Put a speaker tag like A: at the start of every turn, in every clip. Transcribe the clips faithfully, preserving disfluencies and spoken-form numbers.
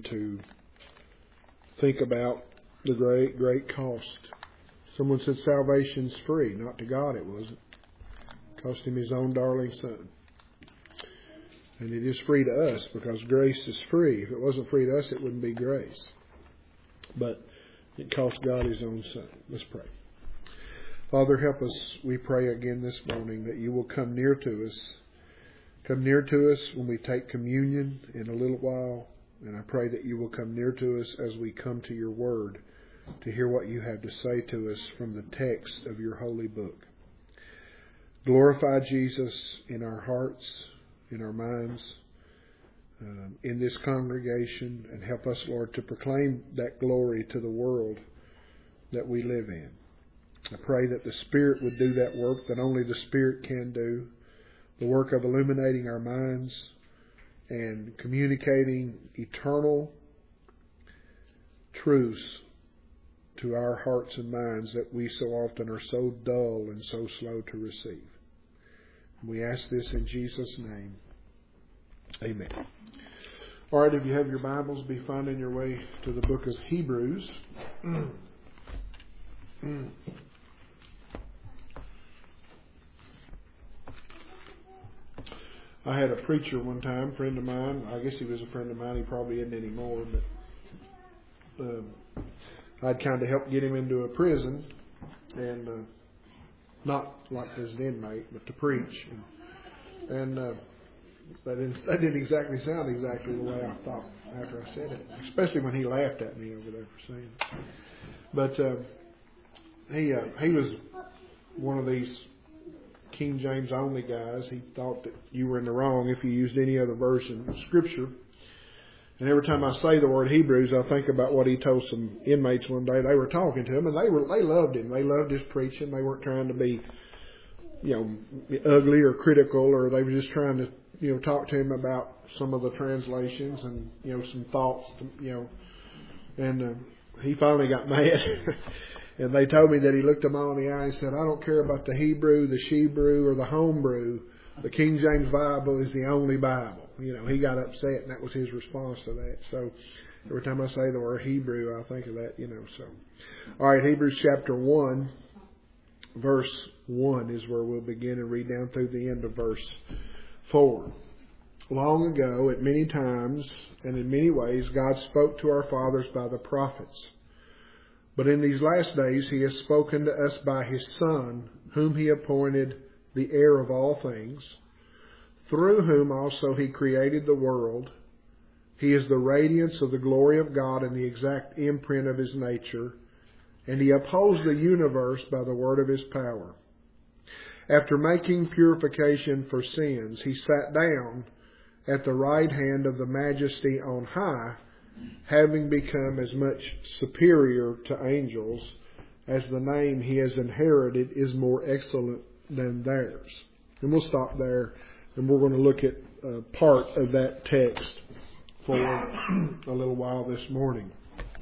A: to think about the great, great cost. Someone said salvation's free. Not to God it wasn't. It cost Him His own darling Son. And it is free to us because grace is free. If it wasn't free to us, it wouldn't be grace. But it cost God His own Son. Let's pray. Father, help us, we pray again this morning, that You will come near to us. Come near to us when we take communion in a little while. And I pray that You will come near to us as we come to Your Word to hear what You have to say to us from the text of Your holy book. Glorify Jesus in our hearts, in our minds, um, in this congregation, and help us, Lord, to proclaim that glory to the world that we live in. I pray that the Spirit would do that work that only the Spirit can do, the work of illuminating our minds and communicating eternal truths to our hearts and minds that we so often are so dull and so slow to receive. We ask this in Jesus' name. Amen. All right, if you have your Bibles, be finding your way to the book of Hebrews. I had a preacher one time, a friend of mine. I guess he was a friend of mine. He probably isn't anymore, but uh, I'd kind of helped get him into a prison, and uh, not like as an inmate, but to preach. And, and uh, that, didn't, that didn't exactly sound exactly the way I thought after I said it, especially when he laughed at me over there for saying it. But uh, he uh, he was one of these King James only guys. He thought that you were in the wrong if you used any other version of Scripture. And every time I say the word Hebrews, I think about what he told some inmates one day. They were talking to him, and they were they loved him. They loved his preaching. They weren't trying to be, you know, ugly or critical, or they were just trying to, you know, talk to him about some of the translations and, you know, some thoughts, to, you know. And uh, he finally got mad. And they told me that he looked them all in the eye and said, I don't care about the Hebrew, the Shebrew, or the Homebrew. The King James Bible is the only Bible. You know, he got upset, and that was his response to that. So every time I say the word Hebrew, I think of that, you know. So, all right, Hebrews chapter one, verse one is where we'll begin and read down through the end of verse four. Long ago, at many times and in many ways, God spoke to our fathers by the prophets. But in these last days He has spoken to us by His Son, whom He appointed the heir of all things, through whom also He created the world. He is the radiance of the glory of God and the exact imprint of His nature, and He upholds the universe by the word of His power. After making purification for sins, He sat down at the right hand of the Majesty on high, having become as much superior to angels as the name He has inherited is more excellent than theirs. And we'll stop there, and we're going to look at uh, part of that text for a little while this morning.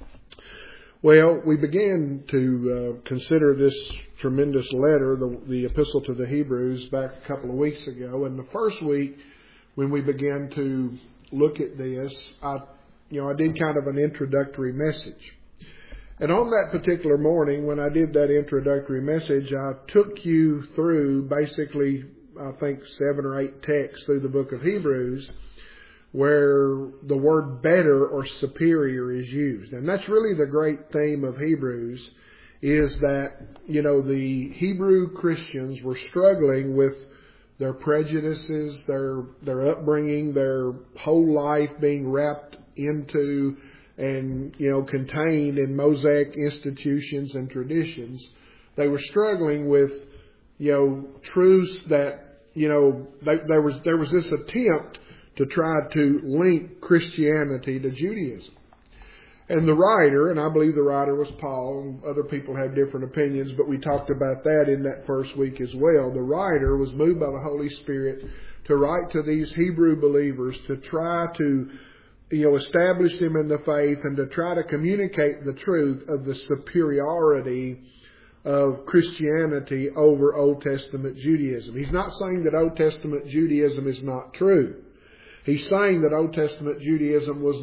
A: Well, we began to uh, consider this tremendous letter, the, the Epistle to the Hebrews, back a couple of weeks ago. And the first week, when we began to look at this, I You know, I did kind of an introductory message. And on that particular morning, when I did that introductory message, I took you through basically, I think, seven or eight texts through the book of Hebrews where the word better or superior is used. And that's really the great theme of Hebrews, is that, you know, the Hebrew Christians were struggling with their prejudices, their their upbringing, their whole life being wrapped into and, you know, contained in Mosaic institutions and traditions. They were struggling with, you know, truths that, you know, they, there was there was this attempt to try to link Christianity to Judaism. And the writer, and I believe the writer was Paul, and other people have different opinions, but we talked about that in that first week as well. The writer was moved by the Holy Spirit to write to these Hebrew believers to try to, you know, establish them in the faith and to try to communicate the truth of the superiority of Christianity over Old Testament Judaism. He's not saying that Old Testament Judaism is not true. He's saying that Old Testament Judaism was not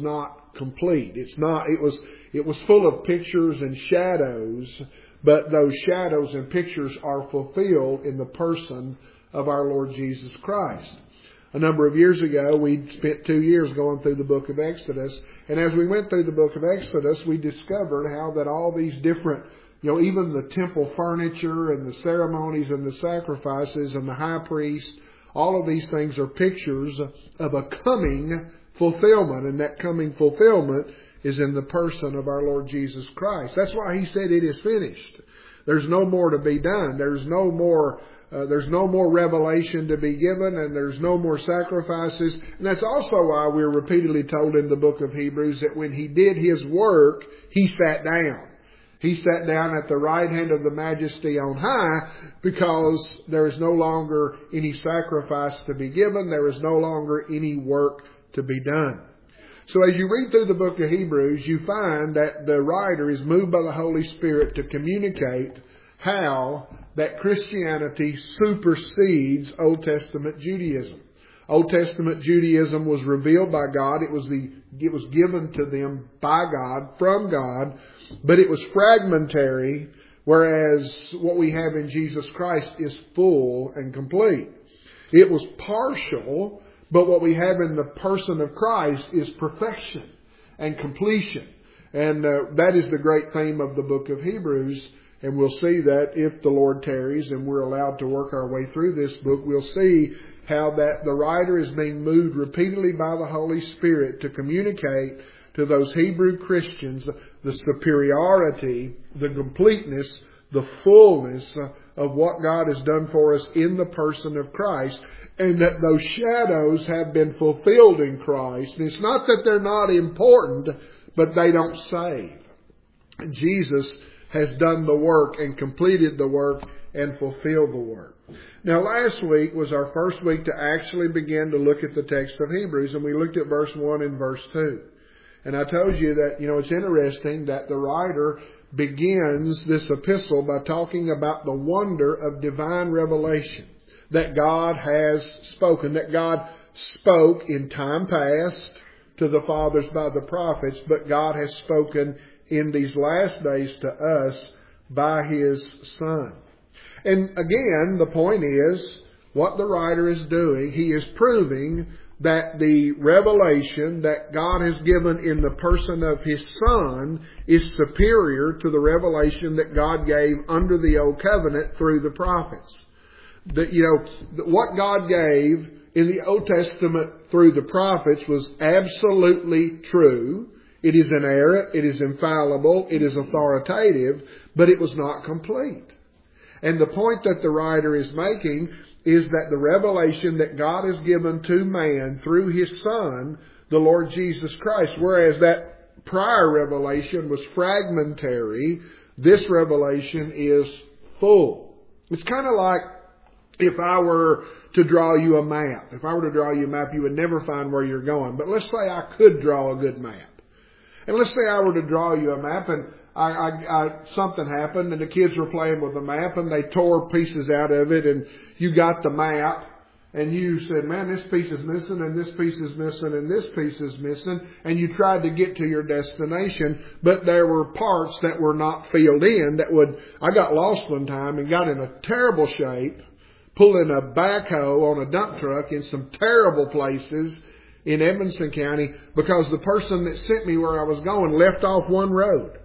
A: not complete. It's not, it was, it was full of pictures and shadows, but those shadows and pictures are fulfilled in the person of our Lord Jesus Christ. A number of years ago, we spent two years going through the book of Exodus. And as we went through the book of Exodus, we discovered how that all these different, you know, even the temple furniture and the ceremonies and the sacrifices and the high priest, all of these things are pictures of a coming fulfillment. And that coming fulfillment is in the person of our Lord Jesus Christ. That's why He said it is finished. There's no more to be done. There's no more Uh, there's no more revelation to be given, and there's no more sacrifices. And that's also why we're repeatedly told in the book of Hebrews that when He did His work, He sat down. He sat down at the right hand of the Majesty on high, because there is no longer any sacrifice to be given. There is no longer any work to be done. So as you read through the book of Hebrews, you find that the writer is moved by the Holy Spirit to communicate how that Christianity supersedes Old Testament Judaism. Old Testament Judaism was revealed by God. It was the, it was given to them by God, from God, but it was fragmentary, whereas what we have in Jesus Christ is full and complete. It was partial, but what we have in the person of Christ is perfection and completion. And uh, that is the great theme of the book of Hebrews. And we'll see that if the Lord tarries and we're allowed to work our way through this book, we'll see how that the writer is being moved repeatedly by the Holy Spirit to communicate to those Hebrew Christians the superiority, the completeness, the fullness of what God has done for us in the person of Christ, and that those shadows have been fulfilled in Christ. And it's not that they're not important, but they don't save. Jesus has done the work and completed the work and fulfilled the work. Now, last week was our first week to actually begin to look at the text of Hebrews, and we looked at verse one and verse two. And I told you that, you know, it's interesting that the writer begins this epistle by talking about the wonder of divine revelation, that God has spoken, that God spoke in time past to the fathers by the prophets, but God has spoken in these last days to us by His Son. And again, the point is, what the writer is doing, he is proving that the revelation that God has given in the person of His Son is superior to the revelation that God gave under the Old Covenant through the prophets. That, you know, what God gave in the Old Testament through the prophets was absolutely true. It is inerrant, it is infallible, it is authoritative, but it was not complete. And the point that the writer is making is that the revelation that God has given to man through His Son, the Lord Jesus Christ, whereas that prior revelation was fragmentary, this revelation is full. It's kind of like if I were to draw you a map. If I were to draw you a map, you would never find where you're going. But let's say I could draw a good map. And let's say I were to draw you a map, and I, I, I, something happened, and the kids were playing with the map, and they tore pieces out of it, and you got the map, and you said, man, this piece is missing, and this piece is missing, and this piece is missing, and you tried to get to your destination, but there were parts that were not filled in that would, I got lost one time and got in a terrible shape, pulling a backhoe on a dump truck in some terrible places in Edmonson County, because the person that sent me where I was going left off one road.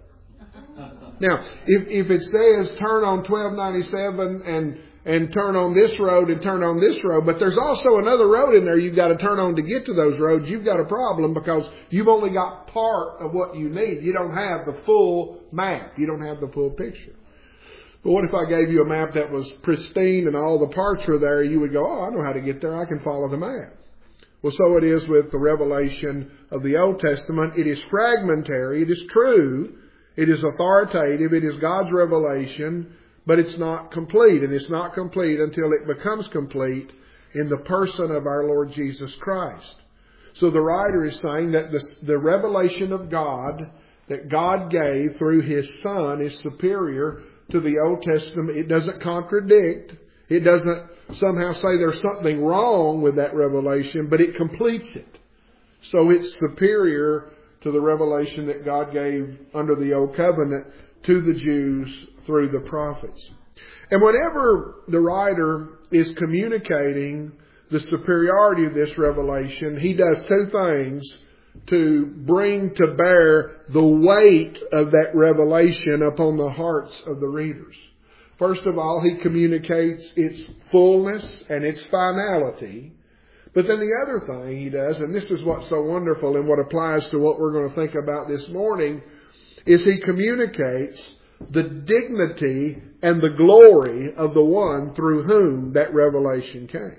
A: Now, if, if it says turn on twelve ninety-seven and, and turn on this road and turn on this road, but there's also another road in there you've got to turn on to get to those roads, you've got a problem, because you've only got part of what you need. You don't have the full map. You don't have the full picture. But what if I gave you a map that was pristine and all the parts were there? You would go, oh, I know how to get there. I can follow the map. Well, so it is with the revelation of the Old Testament. It is fragmentary. It is true. It is authoritative. It is God's revelation, but it's not complete. And it's not complete until it becomes complete in the person of our Lord Jesus Christ. So the writer is saying that the, the revelation of God that God gave through His Son is superior to the Old Testament. It doesn't contradict. It doesn't somehow say there's something wrong with that revelation, but it completes it. So it's superior to the revelation that God gave under the Old Covenant to the Jews through the prophets. And whenever the writer is communicating the superiority of this revelation, he does two things to bring to bear the weight of that revelation upon the hearts of the readers. First of all, he communicates its fullness and its finality. But then the other thing he does, and this is what's so wonderful and what applies to what we're going to think about this morning, is he communicates the dignity and the glory of the one through whom that revelation came.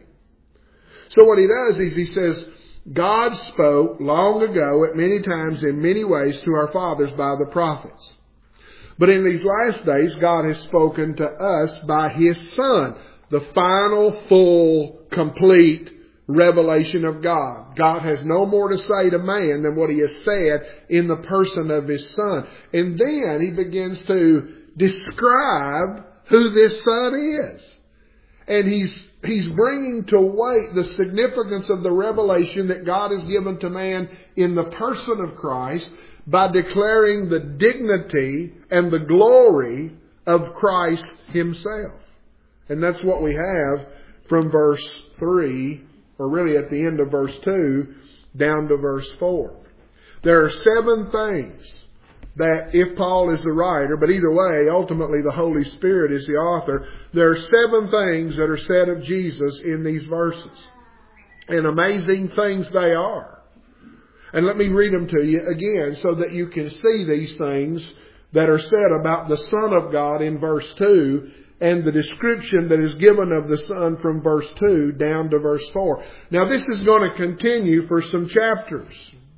A: So what he does is he says, God spoke long ago at many times in many ways to our fathers by the prophets. But in these last days, God has spoken to us by His Son, the final, full, complete revelation of God. God has no more to say to man than what He has said in the person of His Son. And then He begins to describe who this Son is. And He's He's bringing to weight the significance of the revelation that God has given to man in the person of Christ by declaring the dignity and the glory of Christ Himself. And that's what we have from verse three, or really at the end of verse two, down to verse four. There are seven things that, if Paul is the writer, but either way, ultimately the Holy Spirit is the author, there are seven things that are said of Jesus in these verses. And amazing things they are. And let me read them to you again so that you can see these things that are said about the Son of God in verse two and the description that is given of the Son from verse two down to verse four. Now this is going to continue for some chapters.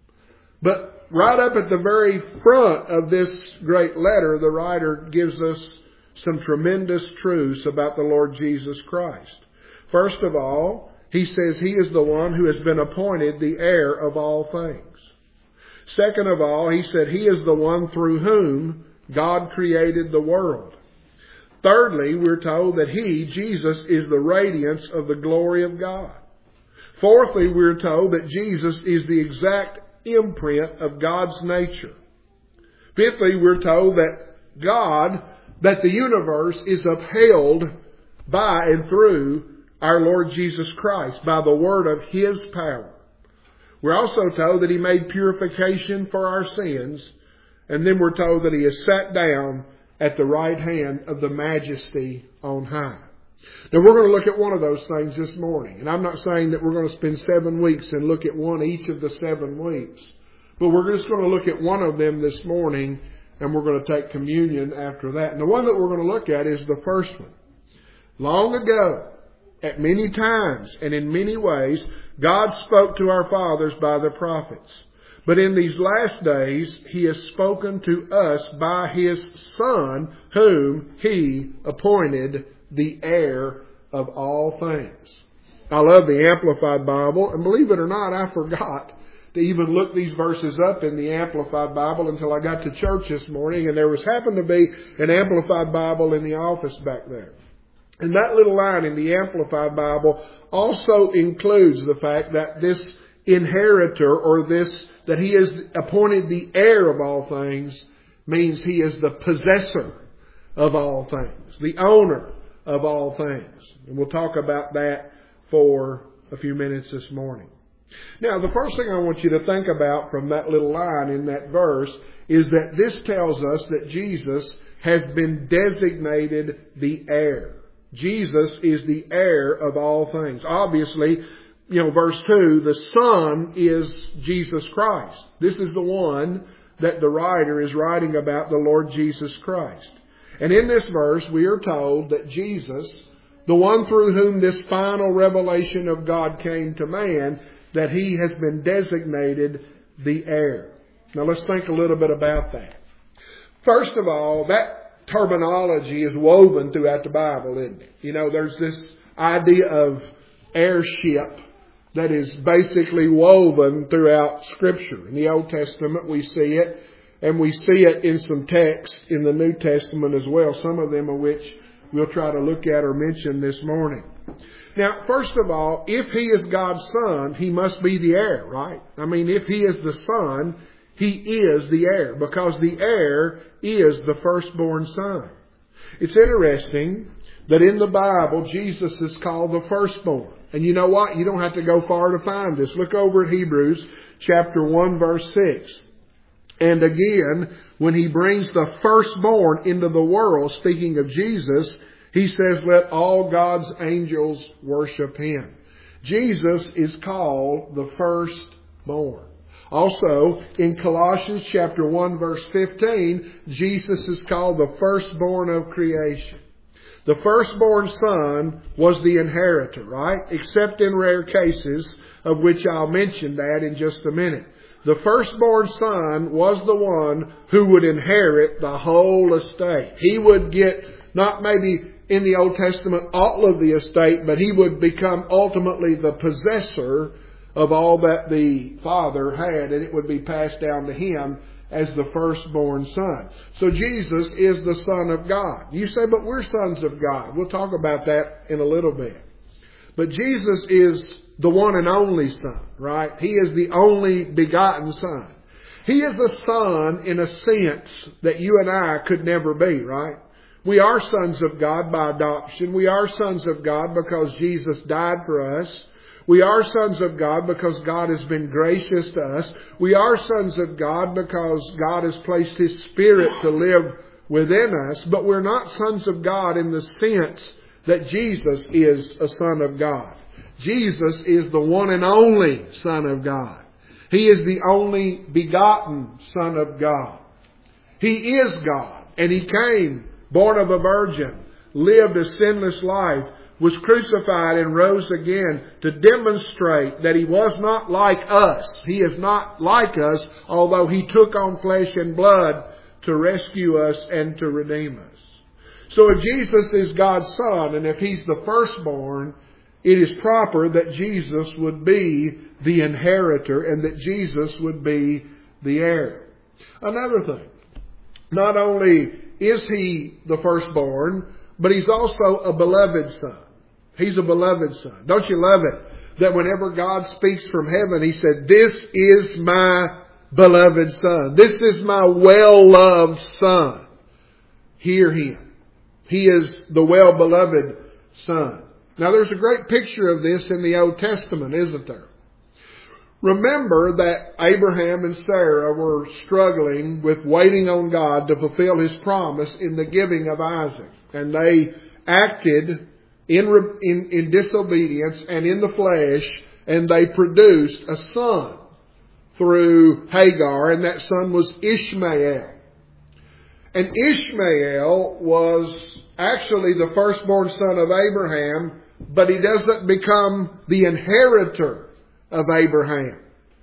A: But right up at the very front of this great letter, the writer gives us some tremendous truths about the Lord Jesus Christ. First of all, he says He is the one who has been appointed the heir of all things. Second of all, he said He is the one through whom God created the world. Thirdly, we're told that He, Jesus, is the radiance of the glory of God. Fourthly, we're told that Jesus is the exact imprint of God's nature. Fifthly, we're told that God, that the universe is upheld by and through our Lord Jesus Christ, by the word of His power. We're also told that He made purification for our sins, and then we're told that He has sat down at the right hand of the Majesty on high. Now we're going to look at one of those things this morning. And I'm not saying that we're going to spend seven weeks and look at one each of the seven weeks. But we're just going to look at one of them this morning, and we're going to take communion after that. And the one that we're going to look at is the first one. Long ago, at many times and in many ways, God spoke to our fathers by the prophets. But in these last days, He has spoken to us by His Son, whom He appointed the heir of all things. I love the Amplified Bible, and believe it or not, I forgot to even look these verses up in the Amplified Bible until I got to church this morning, and there was happened to be an Amplified Bible in the office back there. And that little line in the Amplified Bible also includes the fact that this inheritor, or this, that He is appointed the heir of all things, means He is the possessor of all things, the owner of all things. And we'll talk about that for a few minutes this morning. Now, the first thing I want you to think about from that little line in that verse is that this tells us that Jesus has been designated the heir. Jesus is the heir of all things. Obviously, you know, verse two, the Son is Jesus Christ. This is the one that the writer is writing about, the Lord Jesus Christ. And in this verse, we are told that Jesus, the one through whom this final revelation of God came to man, that He has been designated the heir. Now let's think a little bit about that. First of all, that terminology is woven throughout the Bible, isn't it? You know, there's this idea of heirship that is basically woven throughout Scripture. In the Old Testament, we see it, and we see it in some texts in the New Testament as well, some of them of which we'll try to look at or mention this morning. Now, first of all, if He is God's Son, He must be the heir, right? I mean, if He is the Son, He is the heir, because the heir is the firstborn son. It's interesting that in the Bible, Jesus is called the firstborn. And you know what? You don't have to go far to find this. Look over at Hebrews chapter one, verse six. And again, when He brings the firstborn into the world, speaking of Jesus, He says, let all God's angels worship Him. Jesus is called the firstborn. Also, in Colossians chapter one, verse fifteen, Jesus is called the firstborn of creation. The firstborn son was the inheritor, right? Except in rare cases, of which I'll mention that in just a minute. The firstborn son was the one who would inherit the whole estate. He would get, not maybe in the Old Testament, all of the estate, but he would become ultimately the possessor of all that the father had, and it would be passed down to him as the firstborn son. So Jesus is the Son of God. You say, but we're sons of God. We'll talk about that in a little bit. But Jesus is the one and only Son, right? He is the only begotten Son. He is a son in a sense that you and I could never be, right? We are sons of God by adoption. We are sons of God because Jesus died for us. We are sons of God because God has been gracious to us. We are sons of God because God has placed His Spirit to live within us. But we're not sons of God in the sense that Jesus is a Son of God. Jesus is the one and only Son of God. He is the only begotten Son of God. He is God, and He came, born of a virgin, lived a sinless life, was crucified and rose again to demonstrate that He was not like us. He is not like us, although He took on flesh and blood to rescue us and to redeem us. So if Jesus is God's Son, and if He's the firstborn, it is proper that Jesus would be the inheritor and that Jesus would be the heir. Another thing, not only is He the firstborn, but He's also a beloved Son. He's a beloved Son. Don't you love it that whenever God speaks from heaven, He said, this is my beloved Son. This is my well-loved Son. Hear Him. He is the well-beloved Son. Now there's a great picture of this in the Old Testament, isn't there? Remember that Abraham and Sarah were struggling with waiting on God to fulfill His promise in the giving of Isaac. And they acted in, in, in disobedience and in the flesh, and they produced a son through Hagar, and that son was Ishmael. And Ishmael was actually the firstborn son of Abraham, but he doesn't become the inheritor of Abraham.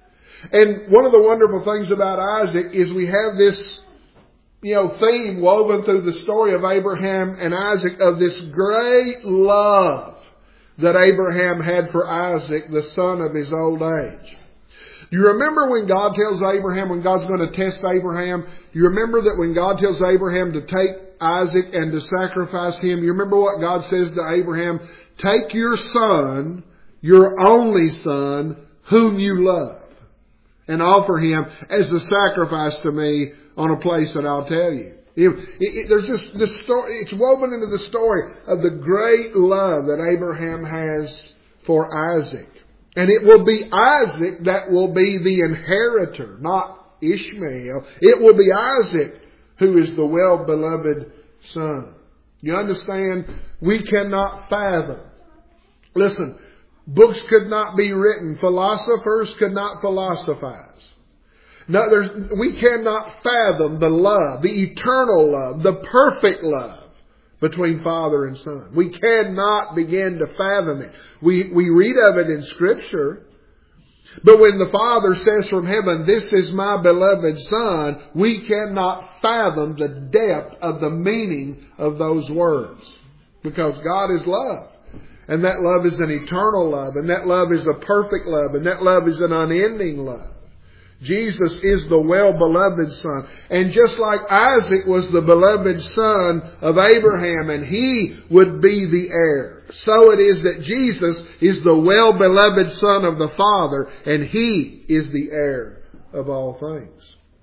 A: And one of the wonderful things about Isaac is we have this, you know, theme woven through the story of Abraham and Isaac of this great love that Abraham had for Isaac, the son of his old age. You remember when God tells Abraham, when God's going to test Abraham, you remember that when God tells Abraham to take Isaac and to sacrifice him, you remember what God says to Abraham? Take your son, your only son, whom you love, and offer him as a sacrifice to me on a place that I'll tell you. It, it, it, there's just this story, it's woven into the story of the great love that Abraham has for Isaac. And it will be Isaac that will be the inheritor, not Ishmael. It will be Isaac who is the well-beloved son. You understand? We cannot fathom. Listen, books could not be written. Philosophers could not philosophize. No, there's, we cannot fathom the love, the eternal love, the perfect love between Father and Son. We cannot begin to fathom it. We, we read of it in Scripture. But when the Father says from heaven, this is my beloved Son, we cannot fathom the depth of the meaning of those words. Because God is love. And that love is an eternal love. And that love is a perfect love. And that love is an unending love. Jesus is the well-beloved Son. And just like Isaac was the beloved son of Abraham, and he would be the heir, so it is that Jesus is the well-beloved Son of the Father, and He is the heir of all things.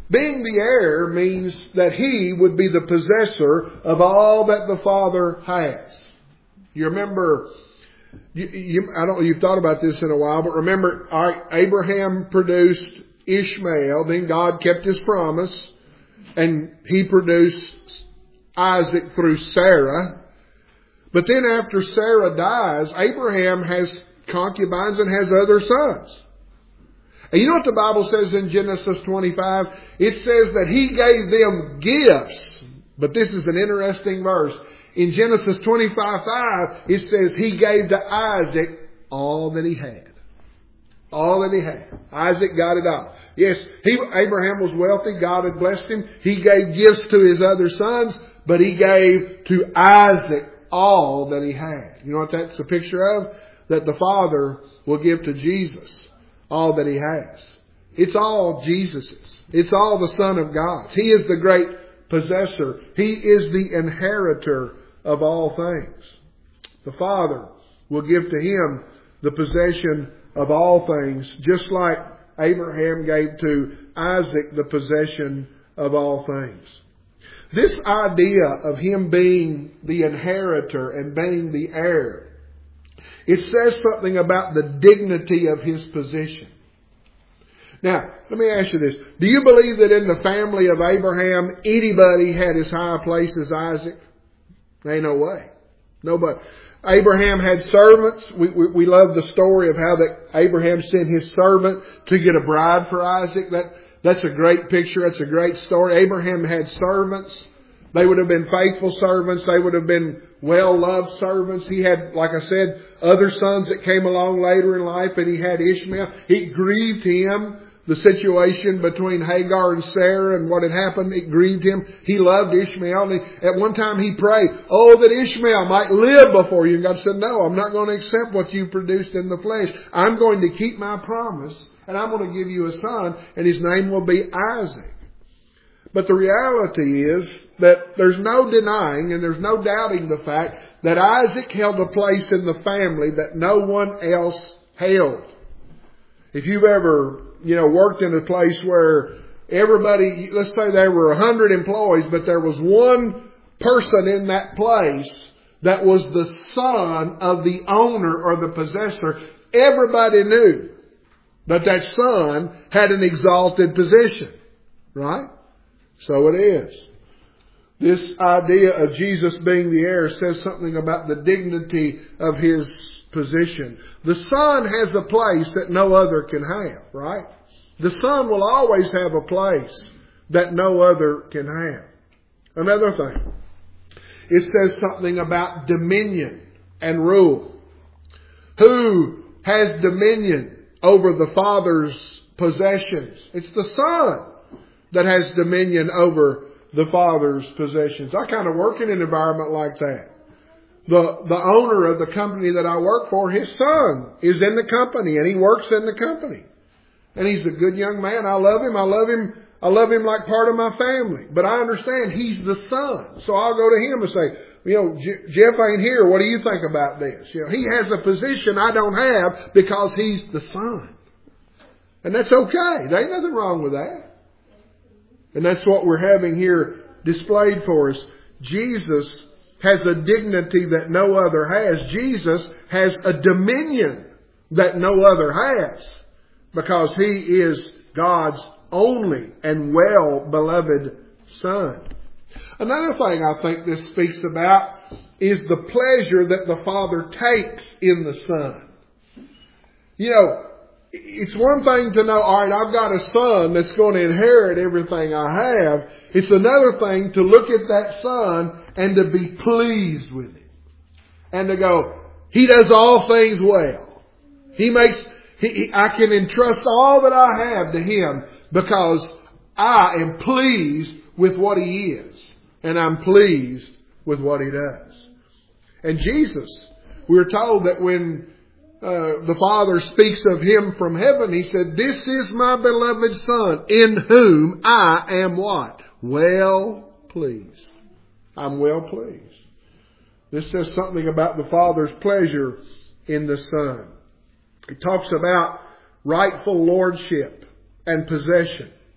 A: Being the heir means that he would be the possessor of all that the Father has. You remember, you, you, I don't know, you've thought about this in a while, but remember, all right, Abraham produced Ishmael, then God kept His promise, and He produced Isaac through Sarah. But then after Sarah dies, Abraham has concubines and has other sons. And you know what the Bible says in Genesis twenty-five? It says that He gave them gifts. But this is an interesting verse. In Genesis twenty-five five, it says He gave to Isaac all that he had. All that he had. Isaac got it all. Yes, he, Abraham was wealthy. God had blessed him. He gave gifts to his other sons, but he gave to Isaac all that he had. You know what that's a picture of? That the Father will give to Jesus all that He has. It's all Jesus's. It's all the Son of God's. He is the great possessor. He is the inheritor of all things. The Father will give to Him the possession of all things, just like Abraham gave to Isaac the possession of all things. This idea of Him being the inheritor and being the heir, it says something about the dignity of His position. Now, let me ask you this. Do you believe that in the family of Abraham, anybody had as high a place as Isaac? Ain't no way. Nobody. Abraham had servants. We, we, we love the story of how that Abraham sent his servant to get a bride for Isaac. That, that's a great picture. That's a great story. Abraham had servants. They would have been faithful servants. They would have been well-loved servants. He had, like I said, other sons that came along later in life, and he had Ishmael. It grieved him, the situation between Hagar and Sarah and what had happened. It grieved him. He loved Ishmael. And he, at one time he prayed, oh, that Ishmael might live before you. And God said, no, I'm not going to accept what you produced in the flesh. I'm going to keep my promise, and I'm going to give you a son, and his name will be Isaac. But the reality is that there's no denying and there's no doubting the fact that Isaac held a place in the family that no one else held. If you've ever, you know, worked in a place where everybody, let's say there were a hundred employees, but there was one person in that place that was the son of the owner or the possessor, everybody knew that that son had an exalted position. Right? So it is. This idea of Jesus being the heir says something about the dignity of His position. The Son has a place that no other can have, right? The Son will always have a place that no other can have. Another thing, it says something about dominion and rule. Who has dominion over the Father's possessions? It's the Son that has dominion over the Father's possessions. I kind of work in an environment like that. The, the owner of the company that I work for, his son is in the company and he works in the company. And he's a good young man. I love him. I love him. I love him like part of my family. But I understand he's the son. So I'll go to him and say, you know, Jeff ain't here. What do you think about this? You know, he has a position I don't have because he's the son. And that's okay. There ain't nothing wrong with that. And that's what we're having here displayed for us. Jesus has a dignity that no other has. Jesus has a dominion that no other has, because He is God's only and well-beloved Son. Another thing I think this speaks about is the pleasure that the Father takes in the Son. You know, it's one thing to know, all right, I've got a son that's going to inherit everything I have. It's another thing to look at that son and to be pleased with him. And to go, he does all things well. He makes, he, he, I can entrust all that I have to him because I am pleased with what he is. And I'm pleased with what he does. And Jesus, we're told that when Uh, the Father speaks of Him from heaven, He said, this is my beloved Son, in whom I am what? Well pleased. I'm well pleased. This says something about the Father's pleasure in the Son. It talks about rightful lordship and possession.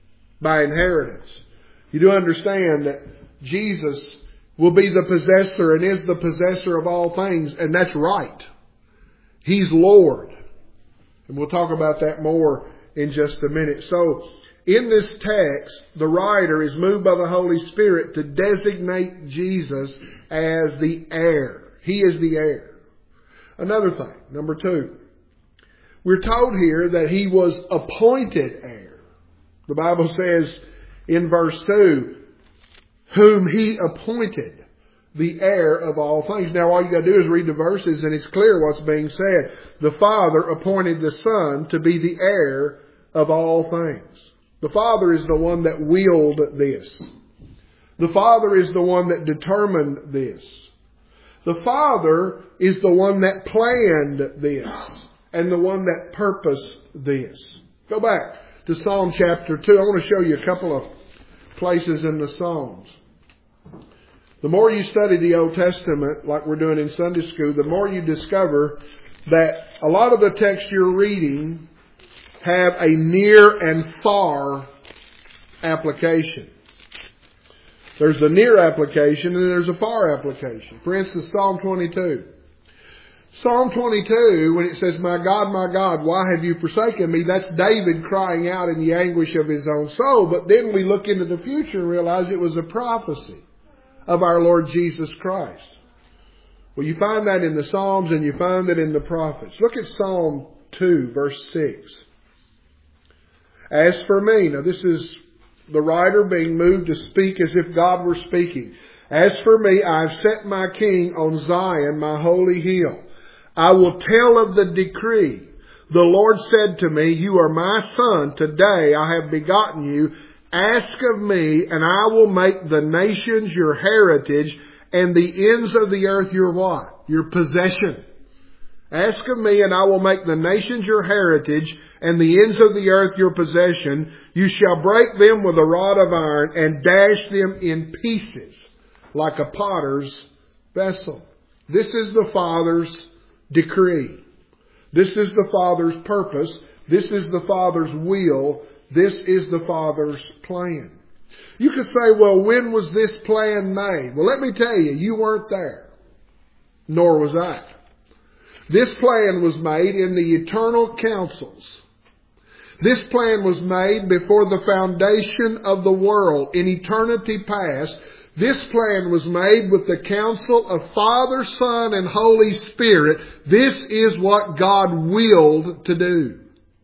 A: by inheritance. You do understand that Jesus will be the possessor and is the possessor of all things, and that's right. He's Lord. And we'll talk about that more in just a minute. So, in this text, the writer is moved by the Holy Spirit to designate Jesus as the heir. He is the heir. Another thing, number two. We're told here that He was appointed heir. The Bible says in verse two, whom He appointed the heir of all things. Now all you got to do is read the verses and it's clear what's being said. The Father appointed the Son to be the heir of all things. The Father is the one that willed this. The Father is the one that determined this. The Father is the one that planned this and the one that purposed this. Go back to Psalm chapter two. I want to show you a couple of places in the Psalms. The more you study the Old Testament, like we're doing in Sunday school, the more you discover that a lot of the texts you're reading have a near and far application. There's a near application and there's a far application. For instance, Psalm twenty-two. Psalm twenty-two, when it says, my God, my God, why have you forsaken me? That's David crying out in the anguish of his own soul. But then we look into the future and realize it was a prophecy of our Lord Jesus Christ. Well, you find that in the Psalms and you find it in the prophets. Look at Psalm two, verse six. As for me, now this is the writer being moved to speak as if God were speaking. As for me, I have set my king on Zion, my holy hill. I will tell of the decree. The Lord said to me, you are my son. Today I have begotten you. Ask of me, and I will make the nations your heritage, and the ends of the earth your what? Your possession. Ask of me, and I will make the nations your heritage, and the ends of the earth your possession. You shall break them with a rod of iron, and dash them in pieces, like a potter's vessel. This is the Father's decree. This is the Father's purpose. This is the Father's will. This is the Father's plan. You could say, well, when was this plan made? Well, let me tell you, you weren't there. Nor was I. This plan was made in the eternal councils. This plan was made before the foundation of the world in eternity past. This plan was made with the counsel of Father, Son, and Holy Spirit. This is what God willed to do.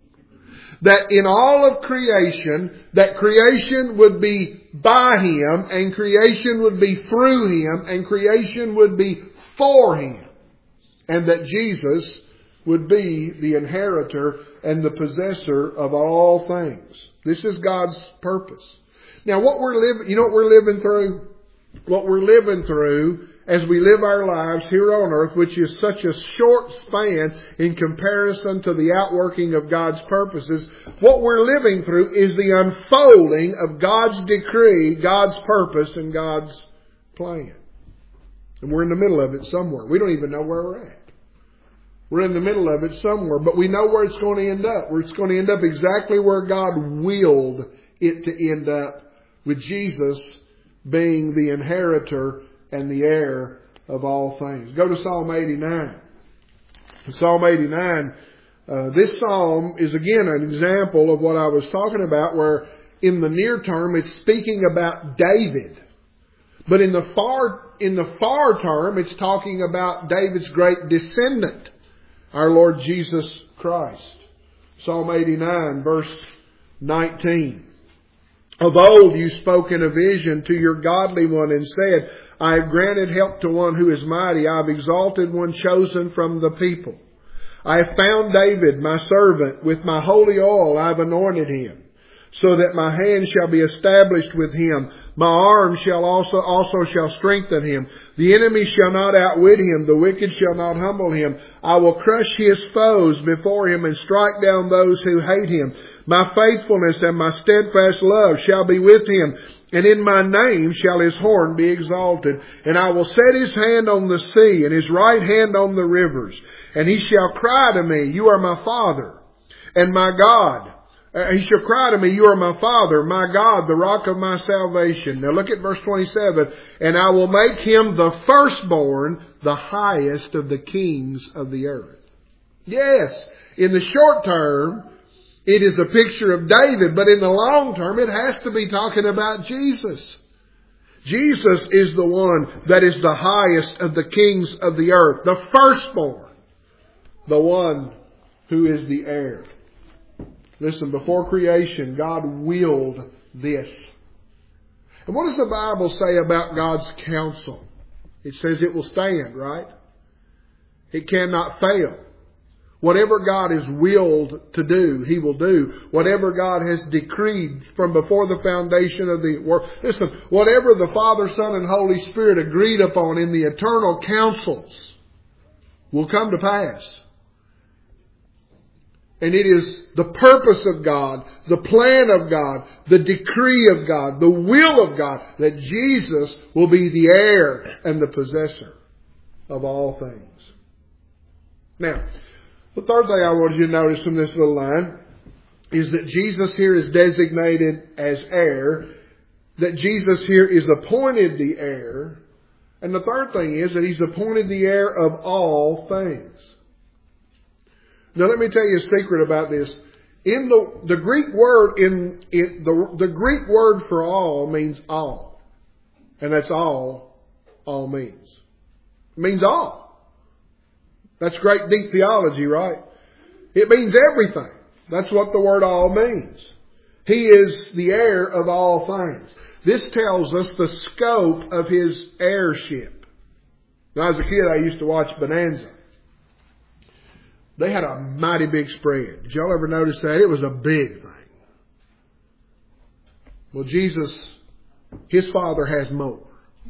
A: That in all of creation, that creation would be by Him, and creation would be through Him, and creation would be for Him. And that Jesus would be the inheritor and the possessor of all things. This is God's purpose. Now what we're living, you know what we're living through? What we're living through as we live our lives here on earth, which is such a short span in comparison to the outworking of God's purposes, what we're living through is the unfolding of God's decree, God's purpose, and God's plan. And we're in the middle of it somewhere. We don't even know where we're at. We're in the middle of it somewhere, but we know where it's going to end up. Where it's going to end up exactly where God willed it to end up, with Jesus being the inheritor and the heir of all things. Go to Psalm eighty-nine. Psalm eighty-nine, uh, this psalm is again an example of what I was talking about, where in the near term it's speaking about David. But in the far, in the far term it's talking about David's great descendant, our Lord Jesus Christ. Psalm eighty-nine, verse nineteen. Of old you spoke in a vision to your godly one and said, I have granted help to one who is mighty. I have exalted one chosen from the people. I have found David, my servant. With my holy oil I have anointed him, so that my hand shall be established with him. My arm shall also, also shall strengthen him. The enemy shall not outwit him. The wicked shall not humble him. I will crush his foes before him and strike down those who hate him. My faithfulness and my steadfast love shall be with him. And in my name shall his horn be exalted. And I will set his hand on the sea and his right hand on the rivers. And he shall cry to me, you are my Father and my God. Uh, he shall cry to me, you are my Father, my God, the rock of my salvation. Now look at verse twenty-seven. And I will make him the firstborn, the highest of the kings of the earth. Yes, in the short term, it is a picture of David, but in the long term, it has to be talking about Jesus. Jesus is the one that is the highest of the kings of the earth, the firstborn, the one who is the heir. Listen, before creation, God willed this. And what does the Bible say about God's counsel? It says it will stand, right? It cannot fail. Whatever God has willed to do, He will do. Whatever God has decreed from before the foundation of the world. Listen, whatever the Father, Son, and Holy Spirit agreed upon in the eternal counsels will come to pass. And it is the purpose of God, the plan of God, the decree of God, the will of God, that Jesus will be the heir and the possessor of all things. Now, the third thing I want you to notice from this little line is that Jesus here is designated as heir, that Jesus here is appointed the heir, and the third thing is that He's appointed the heir of all things. Now let me tell you a secret about this. In the, the Greek word, in, in the, the Greek word for all means all. And that's all all means. It means all. That's great deep theology, right? It means everything. That's what the word all means. He is the heir of all things. This tells us the scope of His heirship. Now as a kid I used to watch Bonanza. They had a mighty big spread. Did y'all ever notice that? It was a big thing. Well, Jesus, His Father has more.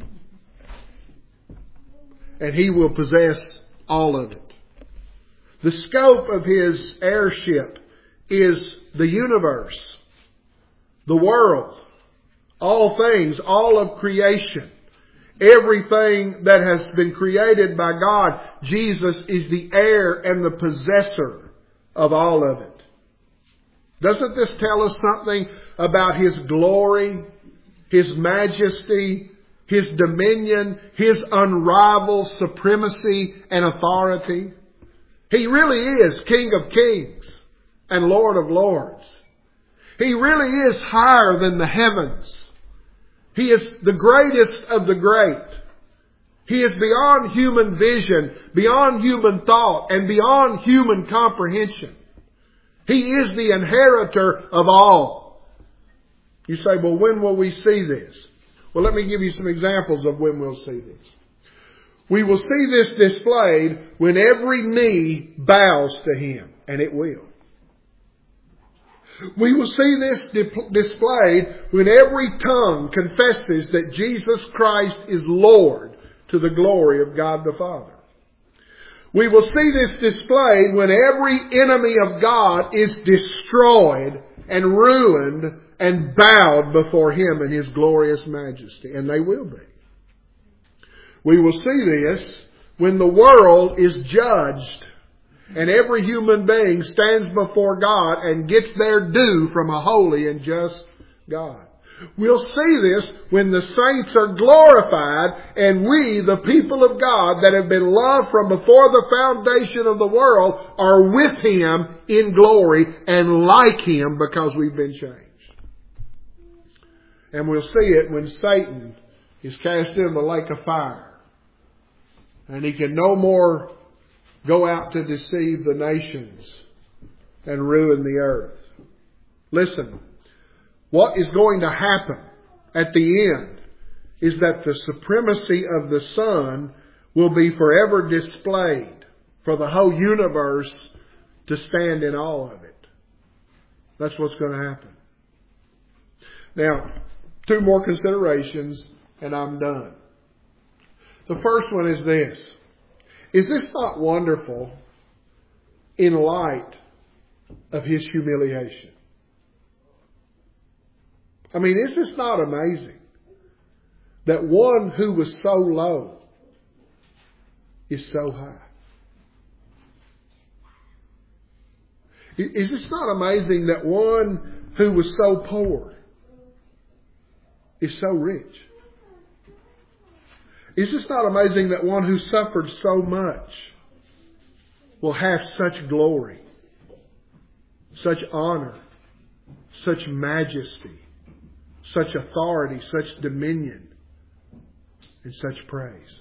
A: And He will possess all of it. The scope of His heirship is the universe, the world, all things, all of creation. Everything that has been created by God, Jesus is the heir and the possessor of all of it. Doesn't this tell us something about His glory, His majesty, His dominion, His unrivaled supremacy and authority? He really is King of Kings and Lord of Lords. He really is higher than the heavens. He is the greatest of the great. He is beyond human vision, beyond human thought, and beyond human comprehension. He is the inheritor of all. You say, well, when will we see this? Well, let me give you some examples of when we'll see this. We will see this displayed when every knee bows to Him, and it will. We will see this di- displayed when every tongue confesses that Jesus Christ is Lord to the glory of God the Father. We will see this displayed when every enemy of God is destroyed and ruined and bowed before Him in His glorious majesty. And they will be. We will see this when the world is judged and every human being stands before God and gets their due from a holy and just God. We'll see this when the saints are glorified and we, the people of God that have been loved from before the foundation of the world, are with Him in glory and like Him because we've been changed. And we'll see it when Satan is cast into the lake of fire and he can no more go out to deceive the nations and ruin the earth. Listen, what is going to happen at the end is that the supremacy of the Son will be forever displayed for the whole universe to stand in awe of it. That's what's going to happen. Now, two more considerations and I'm done. The first one is this. Is this not wonderful in light of His humiliation? I mean, is this not amazing that one who was so low is so high? Is it not amazing that one who was so poor is so rich? Is it not amazing that one who suffered so much will have such glory, such honor, such majesty, such authority, such dominion, and such praise?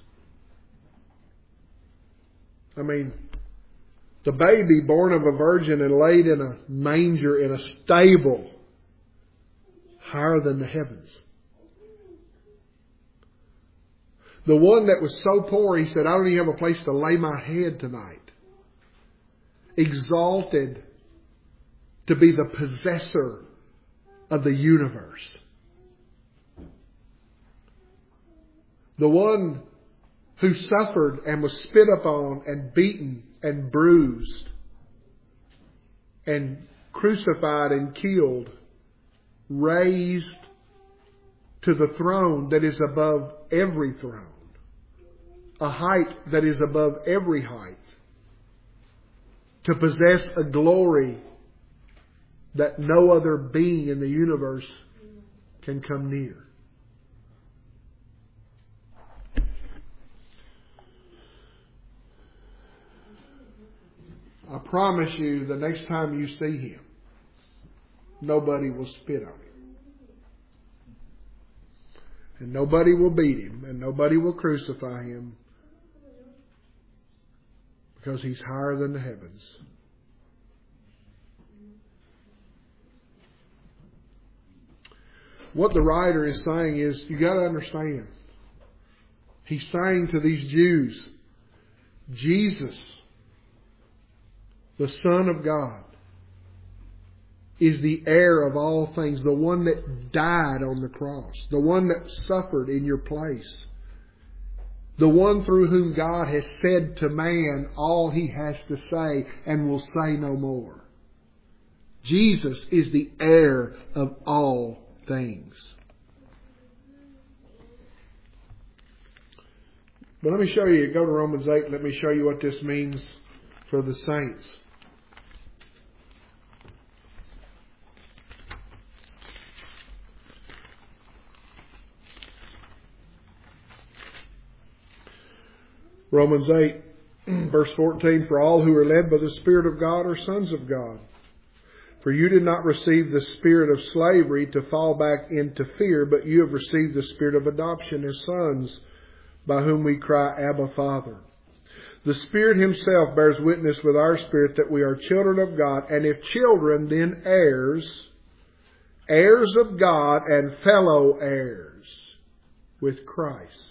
A: I mean, the baby born of a virgin and laid in a manger in a stable higher than the heavens. The one that was so poor, he said, I don't even have a place to lay my head tonight. Exalted to be the possessor of the universe. The one who suffered and was spit upon and beaten and bruised and crucified and killed, raised to the throne that is above every throne, a height that is above every height, to possess a glory that no other being in the universe can come near. I promise you, the next time you see Him, nobody will spit on Him. And nobody will beat Him. And nobody will crucify Him. Because He's higher than the heavens. What the writer is saying is, you got to understand. He's saying to these Jews, Jesus, the Son of God, is the heir of all things, the one that died on the cross, the one that suffered in your place, the one through whom God has said to man all He has to say and will say no more. Jesus is the heir of all things. But let me show you, go to Romans eight, let me show you what this means for the saints. Romans eight, verse fourteen, for all who are led by the Spirit of God are sons of God. For you did not receive the spirit of slavery to fall back into fear, but you have received the spirit of adoption as sons, by whom we cry, Abba, Father. The Spirit Himself bears witness with our spirit that we are children of God, and if children, then heirs, heirs of God and fellow heirs with Christ,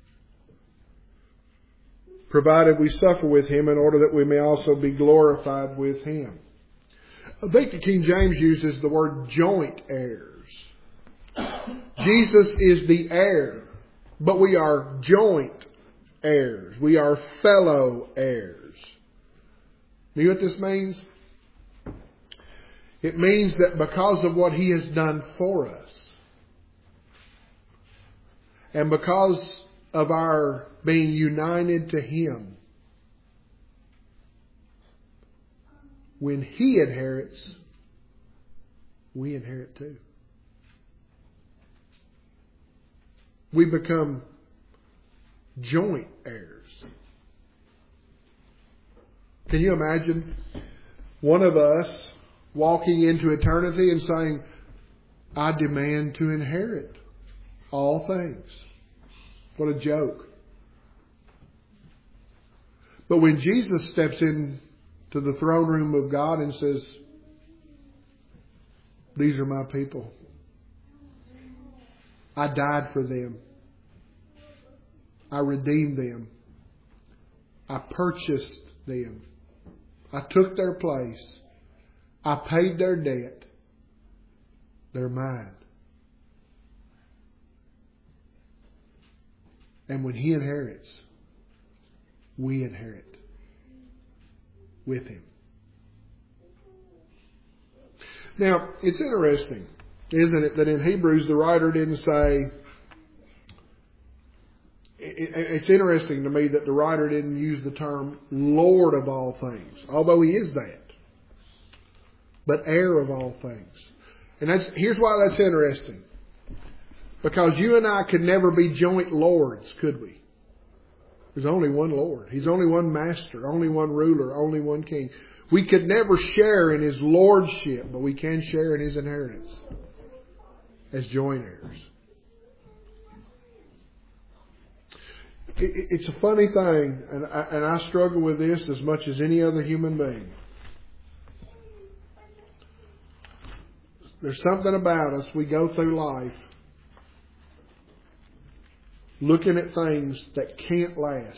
A: provided we suffer with Him in order that we may also be glorified with Him. I think the King James uses the word joint heirs. Jesus is the heir, but we are joint heirs. We are fellow heirs. You know what this means? It means that because of what He has done for us, and because of our being united to Him, when He inherits, we inherit too. We become joint heirs. Can you imagine one of us walking into eternity and saying, I demand to inherit all things? What a joke. But when Jesus steps in to the throne room of God and says, these are my people. I died for them. I redeemed them. I purchased them. I took their place. I paid their debt. They're mine. And when He inherits, we inherit with Him. Now, it's interesting, isn't it, that in Hebrews the writer didn't say, it's interesting to me that the writer didn't use the term Lord of all things, although He is that. but heir of all things. And that's, here's why that's interesting. Because you and I could never be joint lords, could we? There's only one Lord. He's only one master, only one ruler, only one king. We could never share in His lordship, but we can share in His inheritance as joint heirs. It's a funny thing, and I, and I struggle with this as much as any other human being. There's something about us, we go through life looking at things that can't last.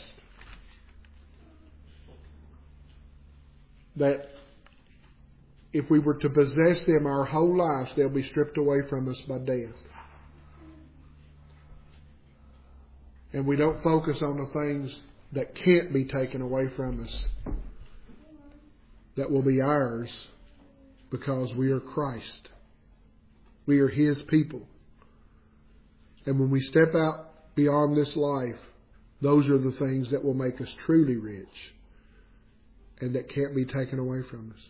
A: That if we were to possess them our whole lives, they'll be stripped away from us by death. And we don't focus on the things that can't be taken away from us, that will be ours because we are Christ. We are His people. And when we step out beyond this life, those are the things that will make us truly rich and that can't be taken away from us.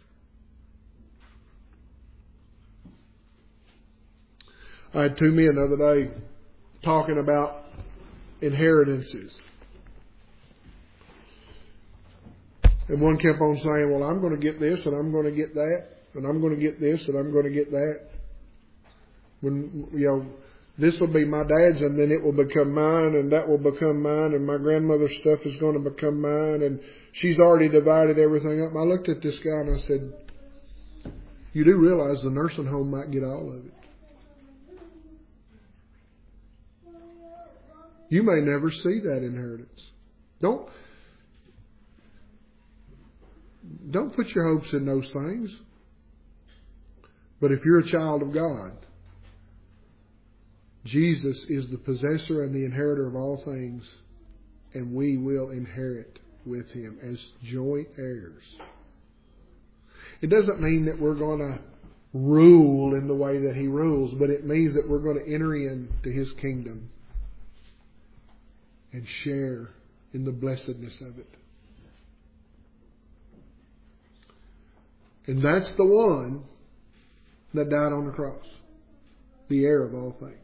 A: I had two men the other day talking about inheritances. And one kept on saying, well, I'm going to get this and I'm going to get that and I'm going to get this and I'm going to get that. When, you know, this will be my dad's and then it will become mine and that will become mine and my grandmother's stuff is going to become mine and she's already divided everything up. I looked at this guy and I said, you do realize the nursing home might get all of it. You may never see that inheritance. Don't, don't put your hopes in those things. But if you're a child of God, Jesus is the possessor and the inheritor of all things, and we will inherit with Him as joint heirs. It doesn't mean that we're going to rule in the way that He rules, but it means that we're going to enter into His kingdom and share in the blessedness of it. And that's the one that died on the cross, the heir of all things.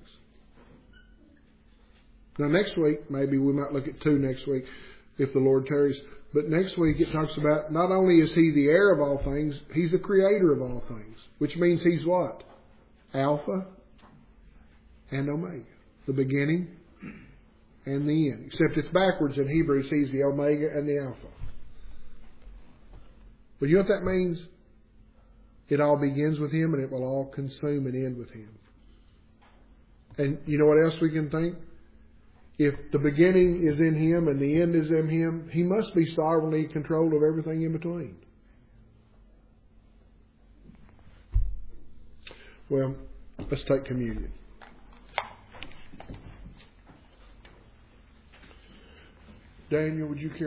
A: Now next week, maybe we might look at two next week if the Lord tarries. But next week it talks about not only is He the heir of all things, He's the creator of all things. Which means He's what? Alpha and Omega. The beginning and the end. Except it's backwards in Hebrews. He's the Omega and the Alpha. But you know what that means? It all begins with Him and it will all consume and end with Him. And you know what else we can think? If the beginning is in Him and the end is in Him, He must be sovereignly in control of everything in between. Well, let's take communion. Daniel, would you care?